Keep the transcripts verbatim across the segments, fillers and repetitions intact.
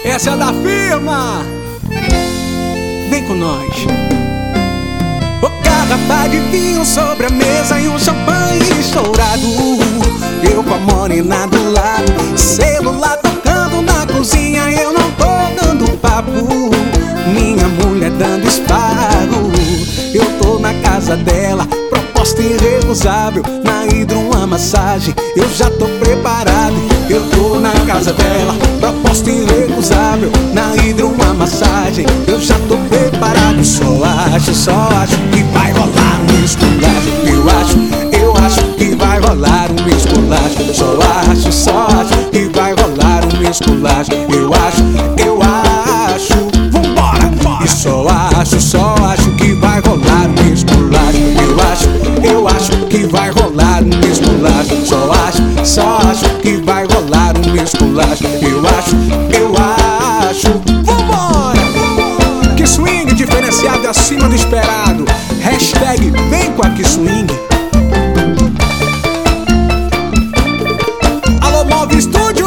Essa é da firma. Vem com nós. O garrafa de vinho sobre a mesa e um champanhe estourado. Eu com a morena do lado, celular tocando na cozinha. Eu não tô dando papo, minha mulher dando esparro. Eu tô na casa dela, proposta irrecusável. Na hidro uma massagem, eu já tô preparado. Eu tô na casa dela, proposta irrecusável. Na hidro uma massagem, eu já tô preparado. Só acho, só acho que vai rolar um esculacho. Eu acho, eu acho que vai rolar um esculacho. Só acho, só acho que vai rolar um esculacho. Eu acho, eu acho, vambora! E só acho, só acho que vai rolar um esculacho. Eu acho, eu acho que vai rolar um esculacho. Só acho, só acho que vai rolar um esculacho. Eu acho, eu acho, vambora! Que swing diferenciado acima do esperado. Hashtag vem com a que swing. Alô, Move Estúdio.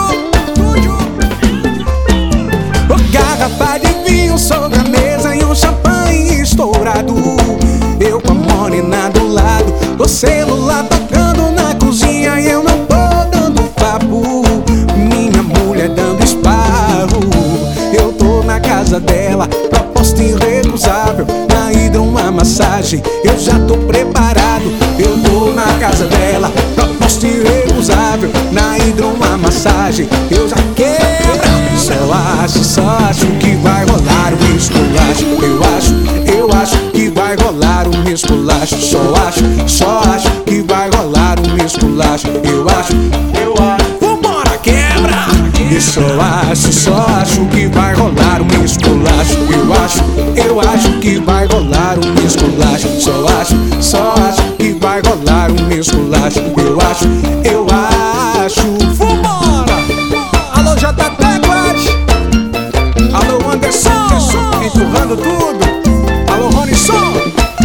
Garrafa de vinho sobre a mesa e um champanhe estourado. Eu com a morena do lado, o celular tocando na cozinha. E eu não tô dando papo, minha mulher dando esparro. Eu tô na casa dela, proposta irrecusável. Na ida uma massagem, eu já tô preparado. Eu tô na casa dela, proposta irrecusável. Na ida uma massagem, eu já quebra. Só acho, só acho que vai rolar um esculacho. Eu acho, eu acho que vai rolar um esculacho. Só acho, só acho que vai rolar um esculacho. Eu acho, eu acho, vambora, quebra! E só acho, só acho que vai rolar um esculacho. Eu acho, eu acho que vai rolar um esculacho. Só acho, só acho que vai rolar um esculacho. Eu acho, eu acho, vambora! Alô, J Teclas! Alô, Anderson! Empurrando tudo! Alô, Ronisson!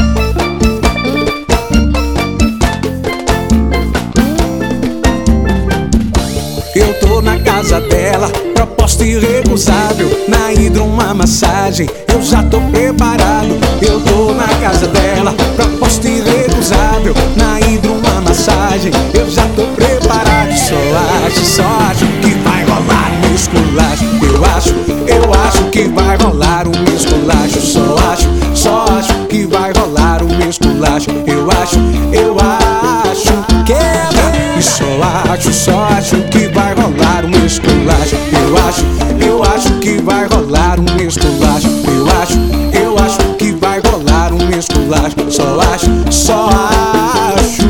Eu tô na casa dela, proposta irrecusável. Na hidro uma massagem, eu já tô preparado. Eu tô na casa dela, proposta irrecusável. Na hidro uma massagem, eu já tô preparado. Só acho, só acho que vai rolar um esculacho. Eu acho, eu acho que vai rolar um esculacho. Só acho, só acho que vai rolar um esculacho. Eu acho, eu acho, quebra! E só acho, só acho que vai rolar um esculacho. Eu acho, eu acho que vai rolar um esculacho. Eu acho, eu acho que vai rolar um esculacho. Só acho, só acho.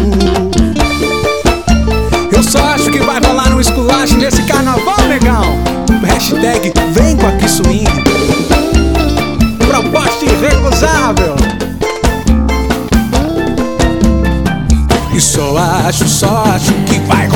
Eu só acho que vai rolar um esculacho nesse carnaval, negão. Hashtag vem com a que swing. Proposta irrecusável. E só acho, só acho que vai